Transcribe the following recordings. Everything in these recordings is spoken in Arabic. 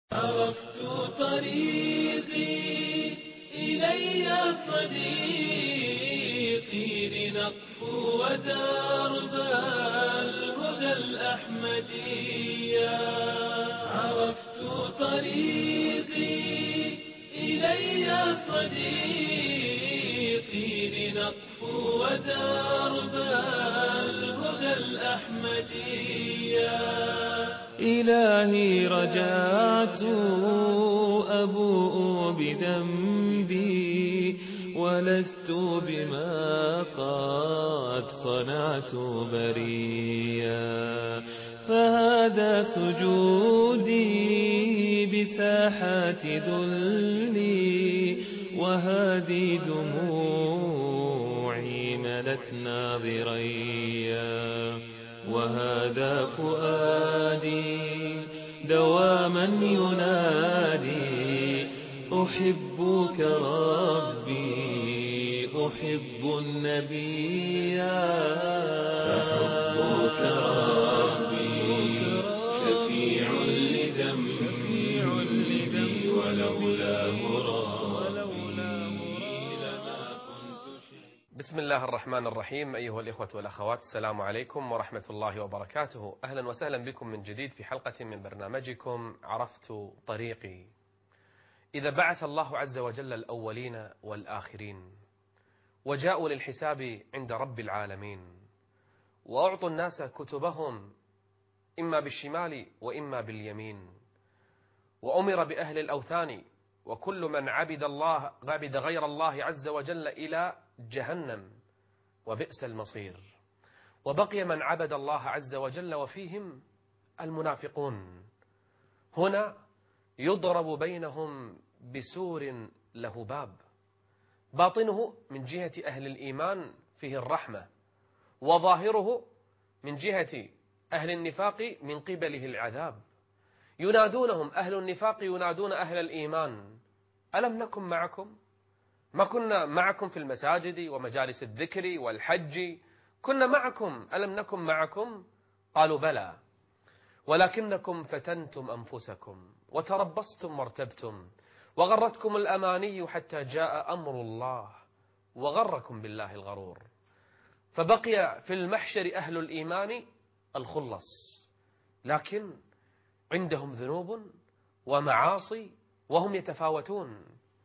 عرفت طريقي إلي صديقي لنقفو ودرب الهدى الأحمدية. عرفت طريقي إلي صديقي لنقفو ودرب الهدى الأحمدية. إلهي رجعت أبوء بذنبي ولست بما قد صنعت بريا، فهذا سجودي بساحات ذلي وهذه دموعي ملت ناظريا، وهذا فؤادي دواما ينادي أحبك ربي أحب النبي. فحبك ربي شفيع لذنبي ولولاه بسم الله الرحمن الرحيم. أيها الإخوة والأخوات، السلام عليكم ورحمة الله وبركاته. أهلا وسهلا بكم من جديد في حلقة من برنامجكم عرفت طريقي. إذا بعث الله عز وجل الأولين والآخرين وجاءوا للحساب عند رب العالمين وأعطوا الناس كتبهم إما بالشمال وإما باليمين، وأمر بأهل الأوثان وكل من عبد غير الله عز وجل إلى جهنم وبئس المصير، وبقي من عبد الله عز وجل وفيهم المنافقون. هنا يضرب بينهم بسور له باب، باطنه من جهة أهل الإيمان فيه الرحمة، وظاهره من جهة أهل النفاق من قبله العذاب. ينادونهم أهل النفاق ينادون أهل الإيمان ألم نكن معكم؟ ما كنا معكم في المساجد ومجالس الذكر والحج؟ كنا معكم، ألم نكن معكم؟ قالوا بلى، ولكنكم فتنتم أنفسكم وتربصتم وارتبتم وغرتكم الأماني حتى جاء أمر الله وغركم بالله الغرور. فبقي في المحشر أهل الإيمان الخلص، لكن عندهم ذنوب ومعاصي وهم يتفاوتون،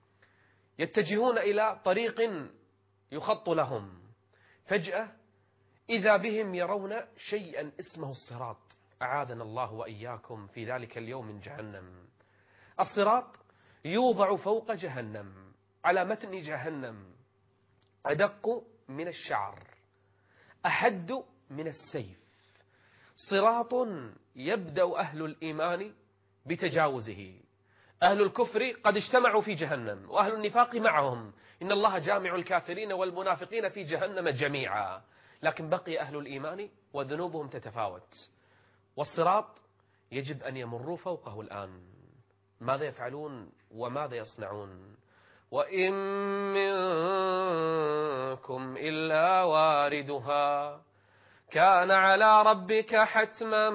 يتجهون إلى طريق يخط لهم. فجأة إذا بهم يرون شيئا اسمه الصراط، أعاذنا الله وإياكم في ذلك اليوم من جهنم. الصراط يوضع فوق جهنم على متن جهنم، أدق من الشعر أحد من السيف، صراط يبدأ أهل الإيمان بتجاوزه. أهل الكفر قد اجتمعوا في جهنم وأهل النفاق معهم، إن الله جامع الكافرين والمنافقين في جهنم جميعا، لكن بقي أهل الإيمان وذنوبهم تتفاوت، والصراط يجب أن يمروا فوقه الآن. ماذا يفعلون وماذا يصنعون؟ وإن منكم إلا واردها كان على ربك حتما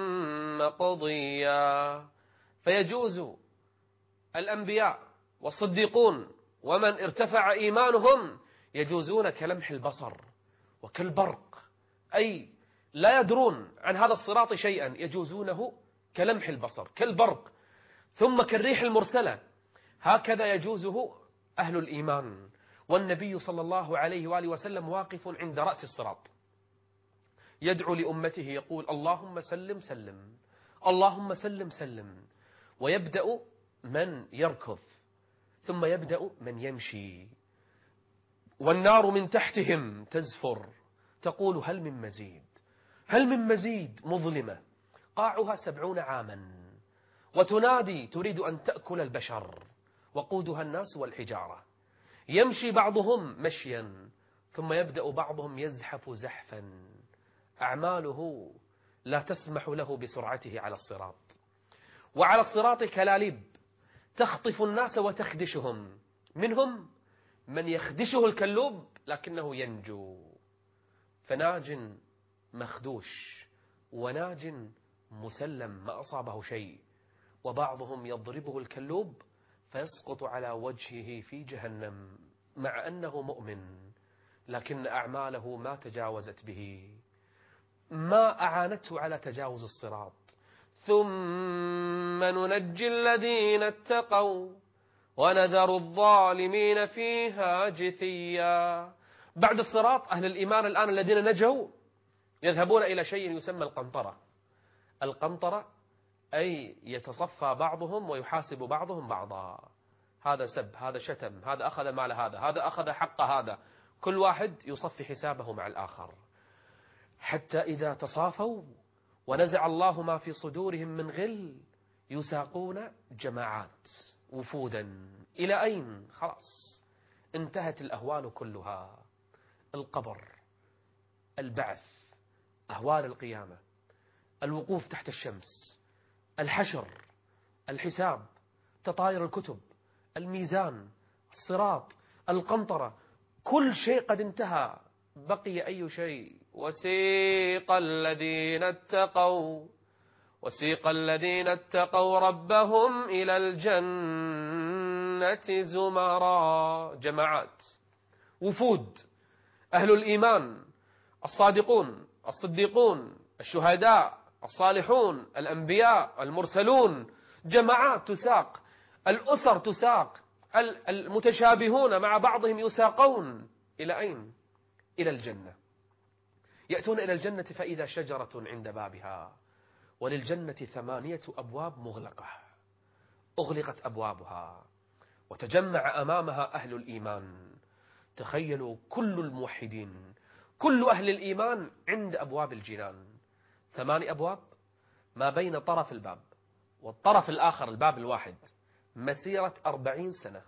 مقضيا. فيجوز الأنبياء والصديقون ومن ارتفع إيمانهم يجوزون كلمح البصر وكالبرق، أي لا يدرون عن هذا الصراط شيئا، يجوزونه كلمح البصر كالبرق، ثم كالريح المرسلة، هكذا يجوزه أهل الإيمان. والنبي صلى الله عليه وآله وسلم واقف عند رأس الصراط يدعو لأمته يقول اللهم سلم سلم، اللهم سلم سلم، ويبدأ من يركض ثم يبدأ من يمشي، والنار من تحتهم تزفر تقول هل من مزيد، هل من مزيد، مظلمة قاعها 70 عاما، وتنادي تريد أن تأكل البشر، وقودها الناس والحجارة. يمشي بعضهم مشيا ثم يبدأ بعضهم يزحف زحفا، أعماله لا تسمح له بسرعته على الصراط. وعلى الصراط كلاليب تخطف الناس وتخدشهم، منهم من يخدشه الكلوب لكنه ينجو، فناج مخدوش وناج مسلم ما أصابه شيء، وبعضهم يضربه الكلوب فيسقط على وجهه في جهنم مع أنه مؤمن، لكن أعماله ما تجاوزت به، ما أعانته على تجاوز الصراط. ثم ننجي الذين اتقوا ونذر الظالمين فيها جثيا. بعد الصراط أهل الإيمان الآن الذين نجوا يذهبون إلى شيء يسمى القنطرة. القنطرة أي يتصفى بعضهم ويحاسب بعضهم بعضا، هذا سب، هذا شتم، هذا أخذ مال هذا أخذ حق هذا، كل واحد يصفي حسابه مع الآخر، حتى إذا تصافوا ونزع الله ما في صدورهم من غل يساقون جماعات وفودا. إلى أين؟ خلاص انتهت الأهوال كلها، القبر، البعث، أهوال القيامة، الوقوف تحت الشمس، الحشر، الحساب، تطاير الكتب، الميزان، الصراط، القنطرة، كل شيء قد انتهى. بقي أي شيء؟ وسيق الذين اتقوا ربهم إلى الجنة زمرا. جماعات، وفود، أهل الإيمان، الصادقون، الصديقون، الشهداء، الصالحون، الأنبياء، المرسلون، جماعات تساق، الأسر تساق، المتشابهون مع بعضهم يساقون إلى أين؟ إلى الجنة. يأتون إلى الجنة فإذا شجرة عند بابها، وللجنة 8 أبواب مغلقة، أغلقت أبوابها وتجمع أمامها أهل الإيمان. تخيلوا كل الموحدين، كل أهل الإيمان عند أبواب الجنان، 8 أبواب، ما بين طرف الباب والطرف الآخر الباب الواحد مسيرة 40 سنة.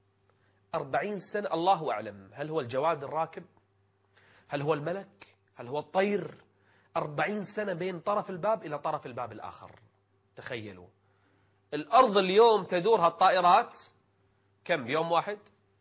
40 سنة، الله أعلم هل هو الجواد الراكب، هل هو الملك، هل هو الطير. 40 سنة بين طرف الباب إلى طرف الباب الآخر. تخيلوا الأرض اليوم تدورها الطائرات كم؟ بيوم واحد،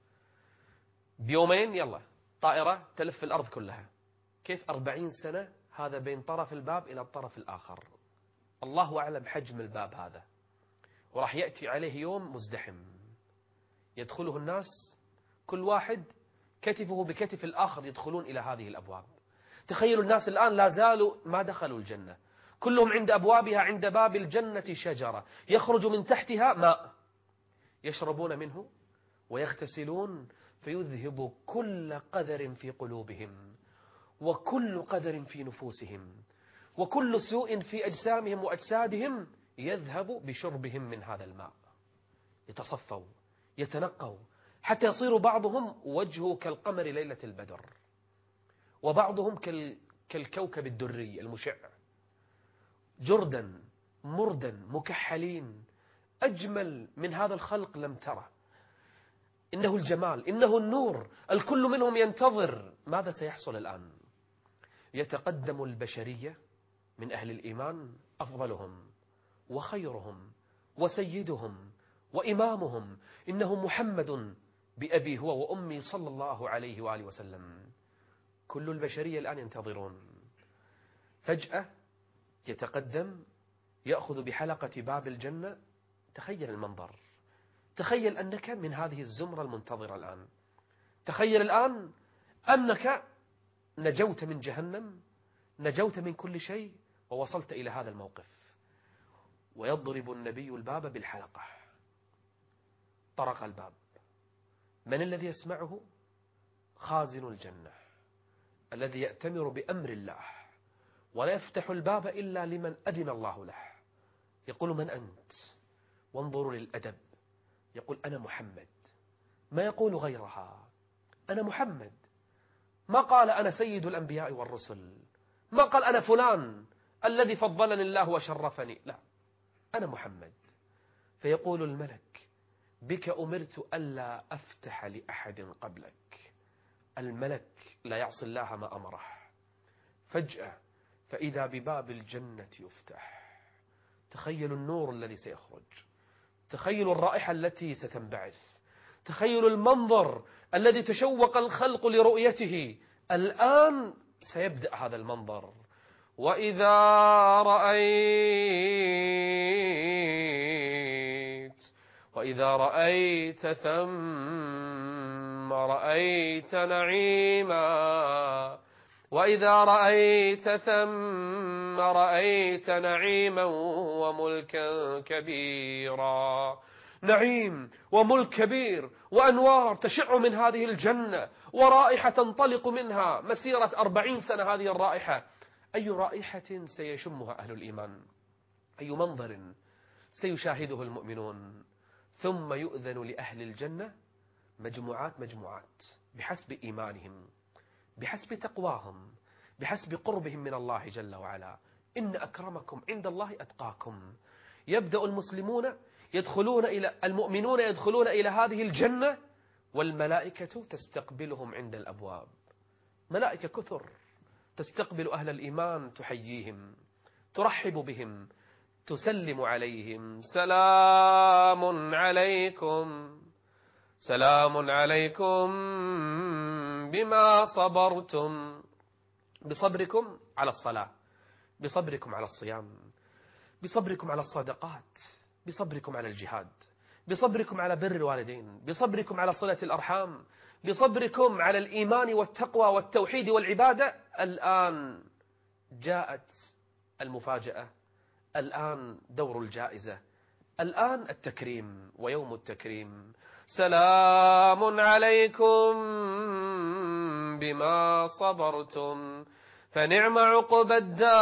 بيومين، يلا طائرة تلف الأرض كلها. كيف 40 سنة هذا بين طرف الباب إلى الطرف الآخر؟ الله أعلم حجم الباب هذا. وراح يأتي عليه يوم مزدحم يدخله الناس، كل واحد كتفه بكتف الآخر يدخلون إلى هذه الأبواب. تخيلوا الناس الآن لا زالوا ما دخلوا الجنة، كلهم عند أبوابها. عند باب الجنة شجرة يخرج من تحتها ماء يشربون منه ويغتسلون، فيذهب كل قدر في قلوبهم وكل قدر في نفوسهم وكل سوء في أجسامهم وأجسادهم يذهب بشربهم من هذا الماء. يتصفوا، يتنقوا، حتى يصير بعضهم وجهه كالقمر ليلة البدر، وبعضهم كالكوكب الدري المشع، جردا مردا مكحلين، أجمل من هذا الخلق لم ترى. إنه الجمال، إنه النور. الكل منهم ينتظر ماذا سيحصل الآن. يتقدم البشرية من أهل الإيمان أفضلهم وخيرهم وسيدهم وإمامهم، إنه محمد بأبي هو وأمي صلى الله عليه وآله وسلم. كل البشرية الآن ينتظرون. فجأة يتقدم يأخذ بحلقة باب الجنة. تخيل المنظر، تخيل أنك من هذه الزمرة المنتظرة الآن. تخيل الآن أنك نجوت من جهنم، نجوت من كل شيء، ووصلت إلى هذا الموقف. ويضرب النبي الباب بالحلقة. طرق الباب. من الذي يسمعه؟ خازن الجنة الذي يأتمر بأمر الله، ولا يفتح الباب إلا لمن أذن الله له. يقول: من أنت؟ وانظروا للأدب. يقول: أنا محمد. ما يقول غيرها، أنا محمد. ما قال أنا سيد الأنبياء والرسل، ما قال أنا فلان الذي فضلني الله وشرفني، لا، أنا محمد. فيقول الملك: بك أمرت ألا أفتح لأحد قبلك. الملك لا يعصي الله ما أمره. فجأة فإذا بباب الجنة يفتح. تخيلوا النور الذي سيخرج، تخيلوا الرائحة التي ستنبعث، تخيلوا المنظر الذي تشوق الخلق لرؤيته. الآن سيبدأ هذا المنظر. وإذا رأيت وإذا رأيت ثم رأيت نعيما، وإذا رأيت ثم رأيت نعيما وملكا كبيرا. نعيم وملك كبير وأنوار تشع من هذه الجنة، ورائحة تنطلق منها مسيرة 40 سنة. هذه الرائحة أي رائحة سيشمها أهل الإيمان؟ أي منظر سيشاهده المؤمنون؟ ثم يؤذن لأهل الجنة مجموعات بحسب إيمانهم، بحسب تقواهم، بحسب قربهم من الله جل وعلا. إن أكرمكم عند الله أتقاكم. يبدأ المؤمنون يدخلون إلى هذه الجنة، والملائكة تستقبلهم عند الأبواب. ملائكة كثر تستقبل أهل الإيمان، تحييهم، ترحب بهم، تسلم عليهم: سلام عليكم، سلام عليكم بما صبرتم. بصبركم على الصلاة، بصبركم على الصيام، بصبركم على الصدقات، بصبركم على الجهاد، بصبركم على بر الوالدين، بصبركم على صلة الأرحام، بصبركم على الإيمان والتقوى والتوحيد والعبادة. الآن جاءت المفاجأة، الآن دور الجائزة، الآن التكريم ويوم التكريم. سلام عليكم بما صبرتم فنعم عقبى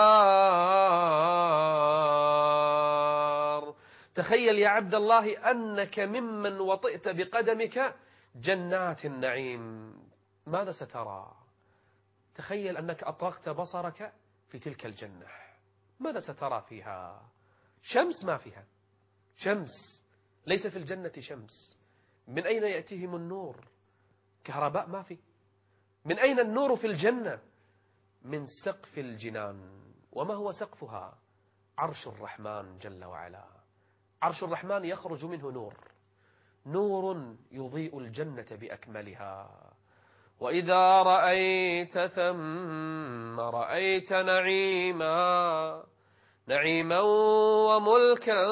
الدار. تخيل يا عبد الله أنك ممن وطئت بقدمك جنات النعيم. ماذا سترى؟ تخيل أنك أطلقت بصرك في تلك الجنة، ماذا سترى فيها؟ شمس ما فيها، شمس ليس في الجنة شمس. من أين يأتيهم النور؟ كهرباء ما في. من أين النور في الجنة؟ من سقف الجنان. وما هو سقفها؟ عرش الرحمن جل وعلا. عرش الرحمن يخرج منه نور، نور يضيء الجنة بأكملها. وإذا رأيت ثم رأيت نعيما، نعيما وملكا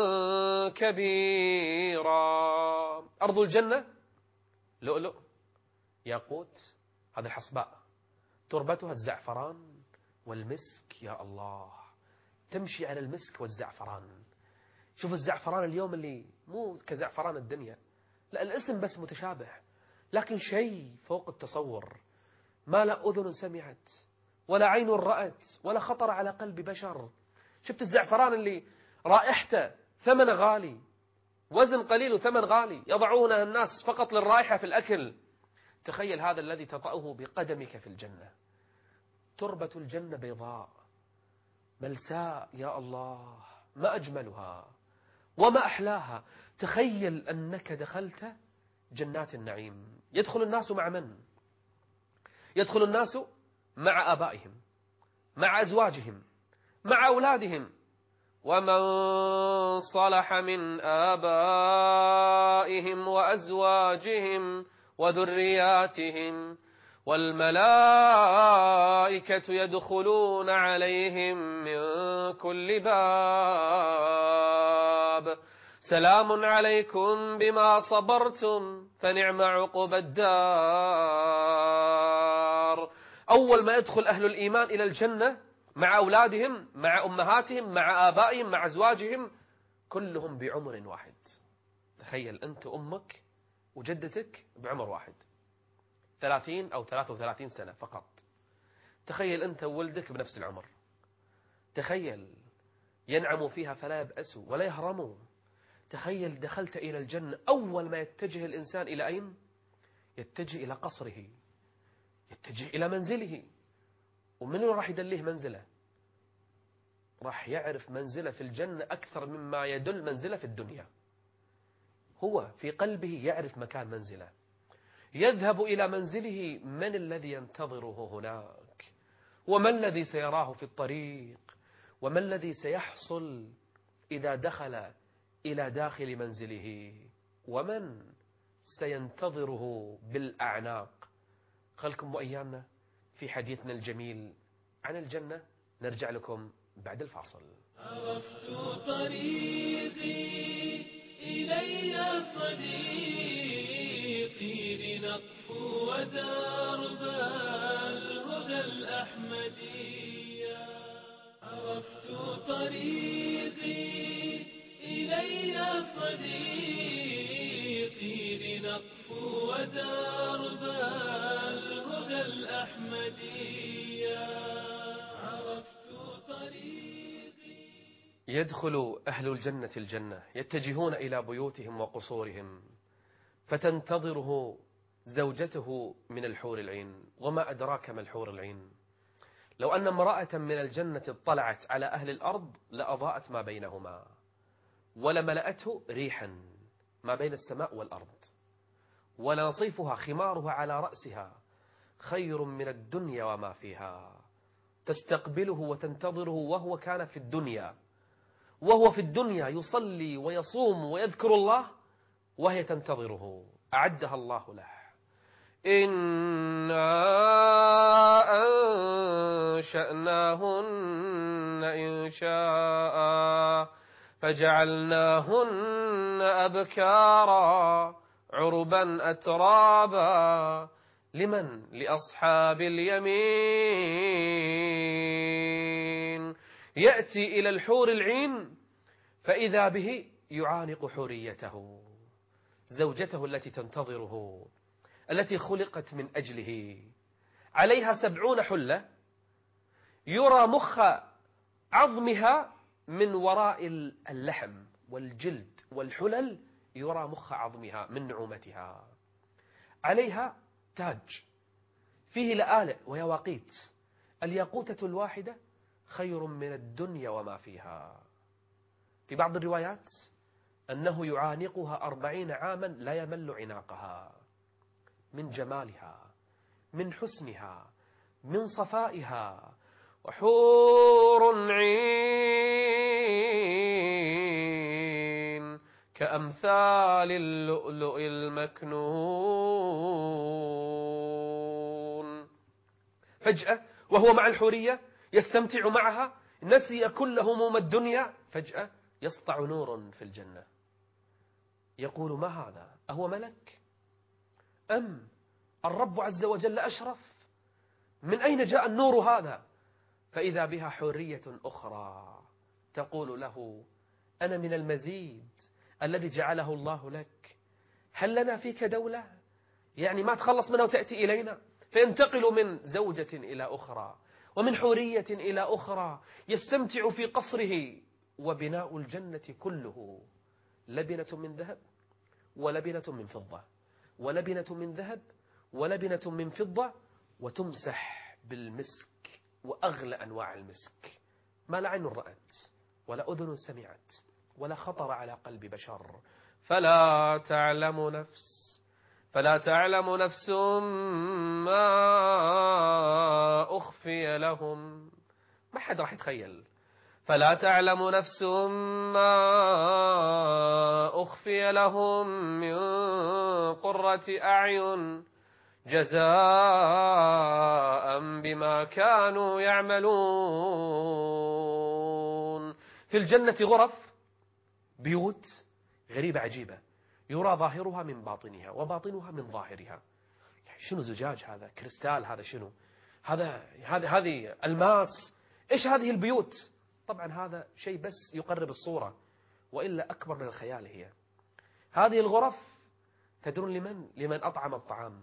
كبيرا. أرض الجنة لؤلؤ، ياقوت، هذا الحصباء، تربتها الزعفران والمسك. يا الله، تمشي على المسك والزعفران. شوف الزعفران اليوم اللي مو كزعفران الدنيا، لا، الاسم بس متشابه، لكن شيء فوق التصور. ما لا أذن سمعت ولا عين رأت ولا خطر على قلب بشر. شفت الزعفران اللي رائحته ثمن غالي، وزن قليل وثمن غالي، يضعونه الناس فقط للرائحة في الأكل. تخيل هذا الذي تطأه بقدمك في الجنة. تربة الجنة بيضاء ملساء. يا الله، ما أجملها وما أحلاها. تخيل أنك دخلت جنات النعيم. يدخل الناس مع من؟ يدخل الناس مع آبائهم، مع أزواجهم، مع أولادهم، ومن صلح من آبائهم وأزواجهم وذرياتهم، والملائكة يدخلون عليهم من كل باب. سلام عليكم بما صبرتم فنعم عقبى الدار. أول ما يدخل أهل الإيمان إلى الجنة مع أولادهم، مع أمهاتهم، مع آبائهم، مع أزواجهم، كلهم بعمر واحد. تخيل أنت أمك وجدتك بعمر واحد، 30 أو 33 سنة فقط. تخيل أنت وولدك بنفس العمر. تخيل ينعموا فيها فلا يبأسوا ولا يهرموا. تخيل دخلت إلى الجنة، أول ما يتجه الإنسان إلى أين؟ يتجه إلى قصره، يتجه إلى منزله. ومن راح يدليه منزله؟ راح يعرف منزله في الجنة أكثر مما يدل منزله في الدنيا. هو في قلبه يعرف مكان منزله. يذهب إلى منزله، من الذي ينتظره هناك؟ وما الذي سيراه في الطريق؟ وما الذي سيحصل إذا دخل إلى داخل منزله؟ ومن سينتظره بالأعناق؟ خلكم وإيانا في حديثنا الجميل عن الجنة. نرجع لكم بعد الفاصل. عرفت طريقي إليها صديقي لنطفو درب الهدى الأحمدي. عرفت طريقي إلي يا صديقي لنطفو درب الهدى الأحمدي. عرفت طريقي. يدخل أهل الجنة الجنة يتجهون إلى بيوتهم وقصورهم، فتنتظره زوجته من الحور العين. وما أدراك ما الحور العين؟ لو أن امرأة من الجنة اطلعت على أهل الأرض لأضاءت ما بينهما، ولملأته ريحا ما بين السماء والأرض، ولنصيفها خمارها على رأسها خير من الدنيا وما فيها. تستقبله وتنتظره وهو كان في الدنيا، وهو في الدنيا يصلي ويصوم ويذكر الله، وهي تنتظره. أعدها الله له. إنا أنشأناهن إنشاء فجعلناهن أبكارا عربا أترابا. لمن؟ لأصحاب اليمين. يأتي إلى الحور العين فإذا به يعانق حوريته، زوجته التي تنتظره، التي خلقت من أجله. عليها 70 حلة، يرى مخ عظمها من وراء اللحم والجلد والحلل، يرى مخ عظمها من نعومتها. عليها تاج فيه لآلئ ويواقيت، الياقوتة الواحدة خير من الدنيا وما فيها. في بعض الروايات أنه يعانقها 40 عاما لا يمل عناقها، من جمالها، من حسنها، من صفائها. وحور عين كأمثال اللؤلؤ المكنون. فجأة وهو مع الحورية يستمتع معها، نسي كل هموم الدنيا. فجأة يسطع نور في الجنة، يقول: ما هذا؟ أهو ملك أم الرب عز وجل أشرف؟ من أين جاء النور هذا؟ فإذا بها حورية أخرى تقول له: أنا من المزيد الذي جعله الله لك، هل لنا فيك دولة؟ يعني ما تخلص منها وتأتي إلينا؟ فينتقل من زوجة إلى أخرى، ومن حورية إلى أخرى، يستمتع في قصره. وبناء الجنة كله لبنة من ذهب ولبنة من فضة، ولبنة من ذهب ولبنة من فضة، وتمسح بالمسك وأغلى أنواع المسك، ما لا عين رأت ولا أذن سمعت ولا خطر على قلب بشر. فلا تعلم نفس ما أخفي لهم. ما حد راح يتخيل. فلا تعلم نفس ما أخفي لهم من قرة أعين جزاء بما كانوا يعملون. في الجنة غرف، بيوت غريبة عجيبة، يرى ظاهرها من باطنها وباطنها من ظاهرها. يعني شنو زجاج هذا؟ كريستال هذا؟ شنو هذه الماس؟ إيش هذه البيوت؟ طبعا هذا شيء بس يقرب الصورة، وإلا أكبر من الخيال. هي هذه الغرف تدرون لمن أطعم الطعام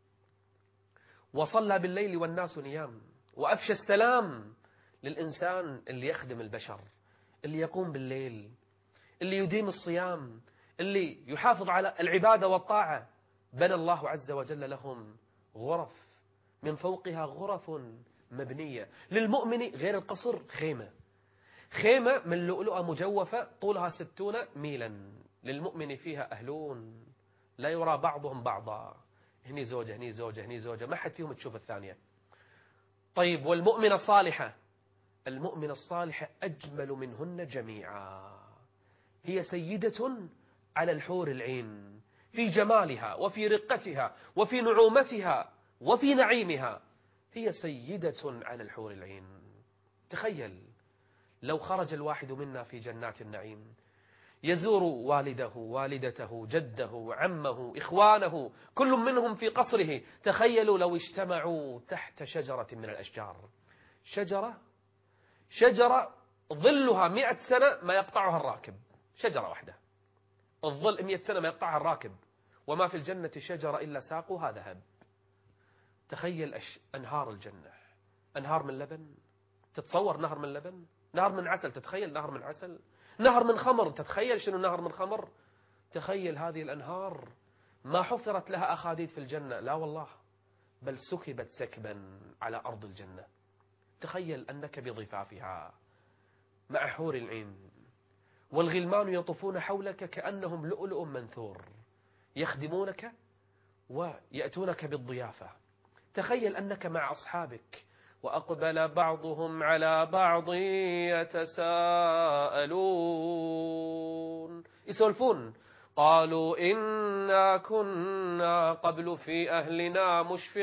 وصلى بالليل والناس نيام، وأفشى السلام للإنسان اللي يخدم البشر، اللي يقوم بالليل، اللي يديم الصيام، اللي يحافظ على العبادة والطاعة. بنى الله عز وجل لهم غرف، من فوقها غرف مبنية للمؤمن، غير القصر خيمة من لؤلؤة مجوفة طولها 60 ميلا، للمؤمن فيها أهلون لا يرى بعضهم بعضا، هني زوجة هني زوجة هني زوجة، ما حد فيهم تشوف الثانية. طيب، والمؤمنة الصالحة؟ المؤمنة الصالحة أجمل منهن جميعا، هي سيدة على الحور العين في جمالها وفي رقتها وفي نعومتها وفي نعيمها، هي سيدة على الحور العين. تخيل لو خرج الواحد منا في جنات النعيم يزور والده والدته جده عمه إخوانه، كل منهم في قصره. تخيلوا لو اجتمعوا تحت شجرة من الأشجار، شجرة ظلها 100 سنة ما يقطعها الراكب، شجرة واحدة الظل 100 سنة ما يقطعها الراكب، وما في الجنة شجرة إلا ساقها ذهب. تخيل أنهار الجنة، أنهار من لبن، تتصور نهر من لبن، نهر من عسل، تتخيل نهر من عسل، نهر من خمر، تتخيل شنو نهر من خمر. تخيل هذه الأنهار ما حفرت لها أخاديد في الجنة، لا والله، بل سكبت سكبا على أرض الجنة. تخيل أنك بضفافها مع حور العين، والغلمان يطوفون حولك كأنهم لؤلؤ منثور، يخدمونك ويأتونك بالضيافة. تخيل أنك مع أصحابك، وأقبل بعضهم على بعض يتساءلون، يسولفون، قالوا إنا كنا قبل في أهلنا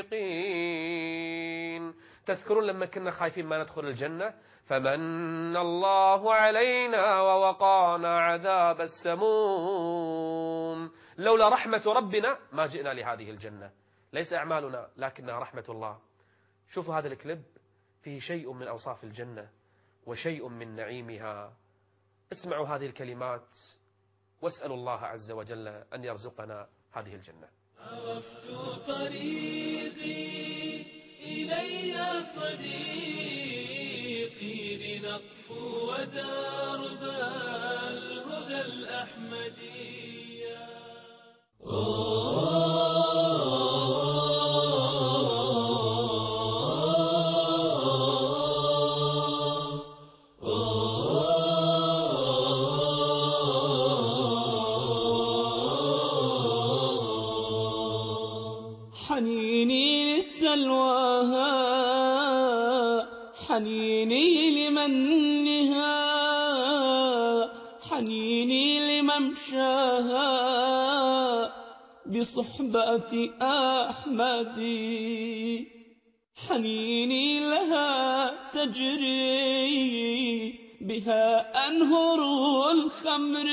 مشفقين. تذكرون لما كنا خايفين ما ندخل الجنة، فمن الله علينا ووقانا عذاب السموم. لولا رحمة ربنا ما جئنا لهذه الجنة، ليس أعمالنا لكنها رحمة الله. شوفوا هذا الكليب، فيه شيء من أوصاف الجنة وشيء من نعيمها. اسمعوا هذه الكلمات واسألوا الله عز وجل أن يرزقنا هذه الجنة. عرفت طريقي إليها صديقي، لنقفو ودرب الهدى الأحمدية. حنيني للسلواها، حنيني لمنها، حنيني لممشاها بصحبة أحمد. حنيني لها تجري بها أنهر الخمر،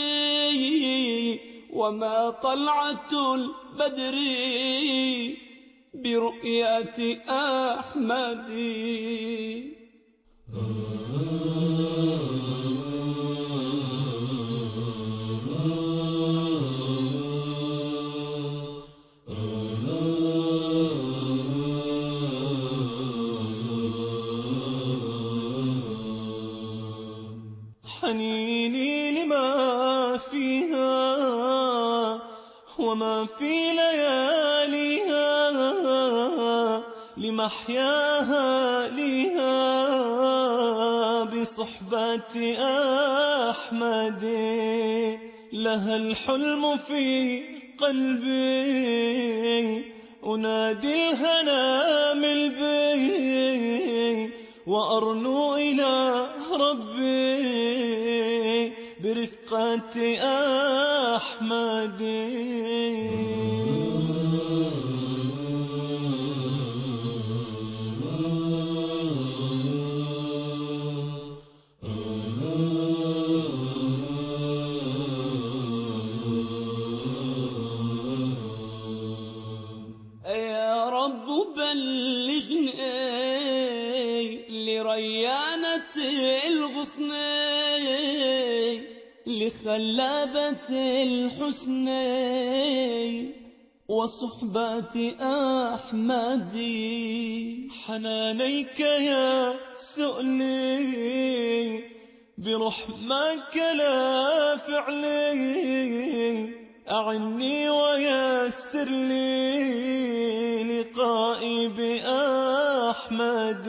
وما طلعة البدر برؤية أحمد. حنيني لما فيها وما في لياليها، لمحياها ليها بصحبة أحمد. لها الحلم في قلبي، أنادي الهنا من بي، وأرنو إلى ربي برفقة أحمد. يا رب بلغني لريانة الغصن، لخلابة الحسن وصحبة أحمد. حنانيك يا سؤلي برحمك لا فعلي، أعني ويسر لي لقائي بأحمد.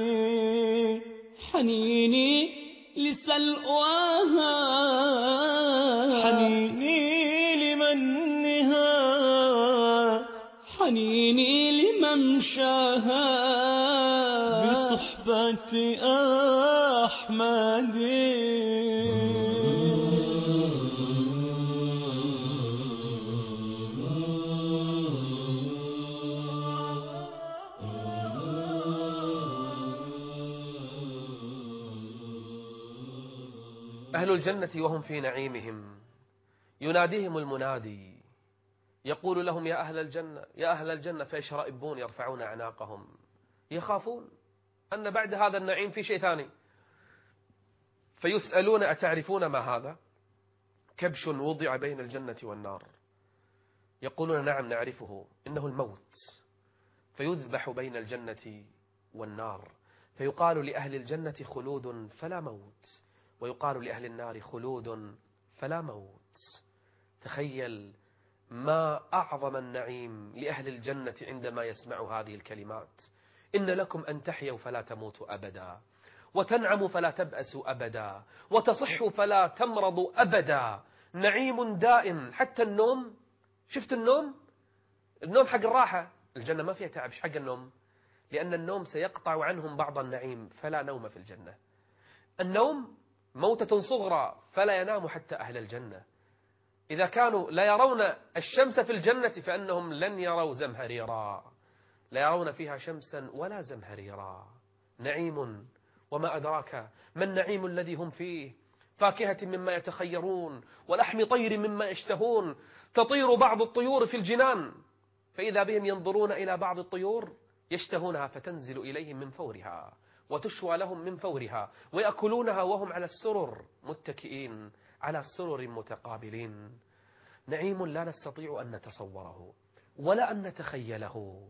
حنيني لسلواها، حنيني لمنها، حنيني لممشاها بصحبة أحمد. أهل الجنة وهم في نعيمهم يناديهم المنادي يقول لهم يا أهل الجنة يا أهل الجنة، فيشرئبون يرفعون أعناقهم يخافون أن بعد هذا النعيم في شيء ثاني. فيسألون أتعرفون ما هذا؟ كبش وضع بين الجنة والنار. يقولون نعم نعرفه، إنه الموت. فيذبح بين الجنة والنار، فيقال لأهل الجنة خلود فلا موت، ويقال لأهل النار خلود فلا موت. تخيل ما أعظم النعيم لأهل الجنة عندما يسمعوا هذه الكلمات: إن لكم أن تحيوا فلا تموتوا أبدا، وتنعموا فلا تبأسوا أبدا، وتصحوا فلا تمرضوا أبدا. نعيم دائم حتى النوم. شفت النوم حق الراحة. الجنة ما فيها تعب حق النوم، لأن النوم سيقطع عنهم بعض النعيم، فلا نوم في الجنة. النوم موتة صغرى، فلا ينام حتى أهل الجنة. إذا كانوا لا يرون الشمس في الجنة فإنهم لن يروا زمهريرا، لا يرون فيها شمسا ولا زمهريرا. نعيم، وما أدراك ما النعيم الذي هم فيه: فاكهة مما يتخيرون، ولحم طير مما يشتهون. تطير بعض الطيور في الجنان، فإذا بهم ينظرون إلى بعض الطيور يشتهونها، فتنزل إليهم من فورها، وتشوى لهم من فورها، ويأكلونها وهم على السرر متكئين على سرر متقابلين. نعيم لا نستطيع أن نتصوره ولا أن نتخيله.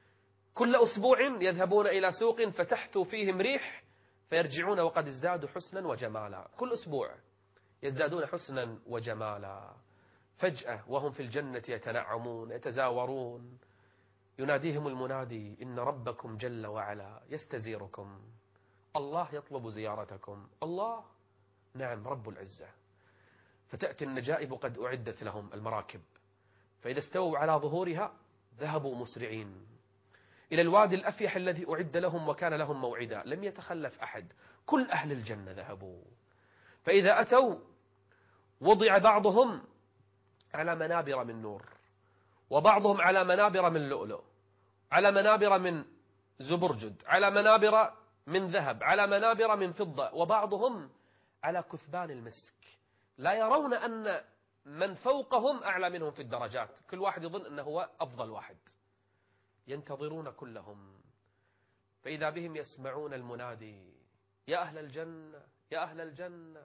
كل أسبوع يذهبون إلى سوق فتحثو فيهم ريح، فيرجعون وقد ازدادوا حسنا وجمالا. كل أسبوع يزدادون حسنا وجمالا. فجأة وهم في الجنة يتنعمون يتزاورون، يناديهم المنادي: إن ربكم جل وعلا يستزيركم. الله يطلب زيارتكم. الله، نعم، رب العزة. فتأتي النجائب قد أعدت لهم المراكب، فإذا استووا على ظهورها ذهبوا مسرعين إلى الوادي الأفيح الذي أعد لهم وكان لهم موعدا. لم يتخلف أحد، كل أهل الجنة ذهبوا. فإذا أتوا وضع بعضهم على منابر من نور، وبعضهم على منابر من لؤلؤ، على منابر من زبرجد، على منابر من ذهب، على منابر من فضة، وبعضهم على كثبان المسك. لا يرون أن من فوقهم أعلى منهم في الدرجات، كل واحد يظن أنه هو أفضل واحد. ينتظرون كلهم، فإذا بهم يسمعون المنادي: يا أهل الجنة يا أهل الجنة،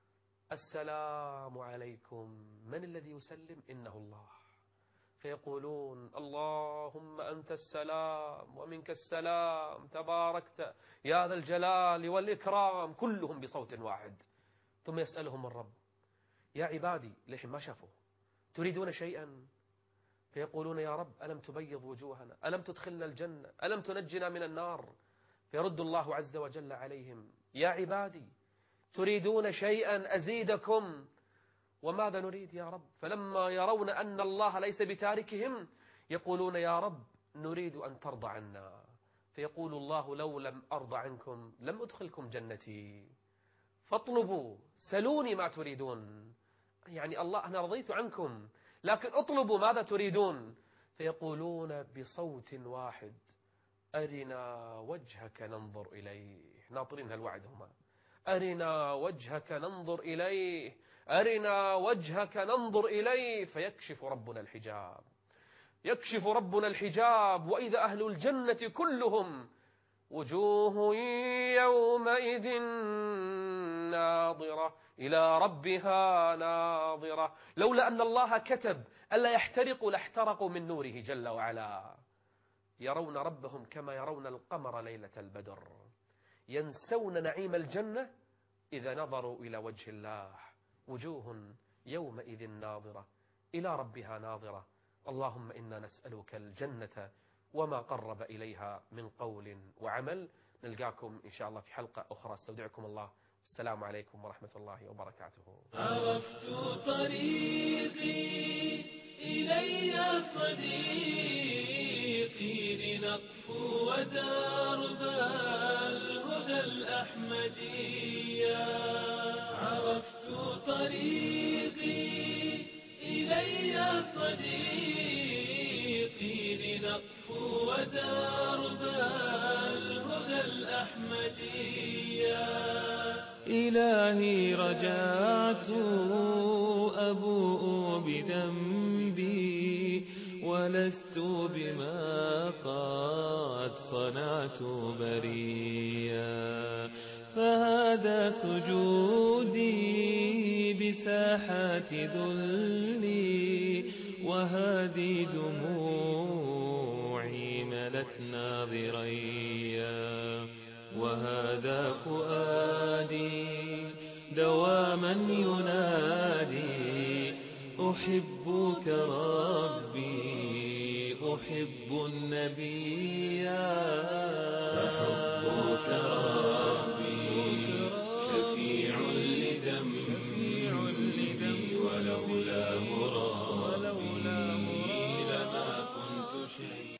السلام عليكم. من الذي يسلم؟ إنه الله. فيقولون: اللهم أنت السلام ومنك السلام، تباركت يا ذا الجلال والإكرام، كلهم بصوت واحد. ثم يسألهم الرب: يا عبادي، لحين ما شافوا، تريدون شيئا؟ فيقولون: يا رب، ألم تبيض وجوهنا؟ ألم تدخلنا الجنة؟ ألم تنجنا من النار؟ فيرد الله عز وجل عليهم: يا عبادي، تريدون شيئا أزيدكم؟ وماذا نريد يا رب؟ فلما يرون أن الله ليس بتاركهم يقولون: يا رب، نريد أن ترضى عنا. فيقول الله: لو لم أرضى عنكم لم أدخلكم جنتي، فاطلبوا، سلوني ما تريدون. يعني الله، أنا رضيت عنكم، لكن اطلبوا ماذا تريدون. فيقولون بصوت واحد: أرنا وجهك ننظر إليه. ناطرين هالوعد هما: أرنا وجهك ننظر إليه، أرنا وجهك ننظر إليه. فيكشف ربنا الحجاب، يكشف ربنا الحجاب، وإذا أهل الجنة كلهم وجوه يومئذ ناظرة إلى ربها ناظرة. لولا أن الله كتب ألا يحترقوا لاحترقوا من نوره جل وعلا. يرون ربهم كما يرون القمر ليلة البدر. ينسون نعيم الجنة إذا نظروا إلى وجه الله. وجوه يومئذ ناظرة إلى ربها ناظرة. اللهم إنا نسألك الجنة وما قرب إليها من قول وعمل. نلقاكم إن شاء الله في حلقة أخرى. استودعكم الله. السلام عليكم ورحمة الله وبركاته. عرفت طريقي إلي صديقي، لنقفو ودرب الهدى الأحمدية. عرفت طريقي إلي صديقي، لنقفو ودرب الهدى الأحمدية. إلهي رجعت أبوء ذنبي ولست بما قد صنعت بريا. فهذا سجودي بساحات ذلي، وهذه دموعي ملت ناظريا، وهذا فؤادي دواما ينادي أحبك ربي أحب النبي.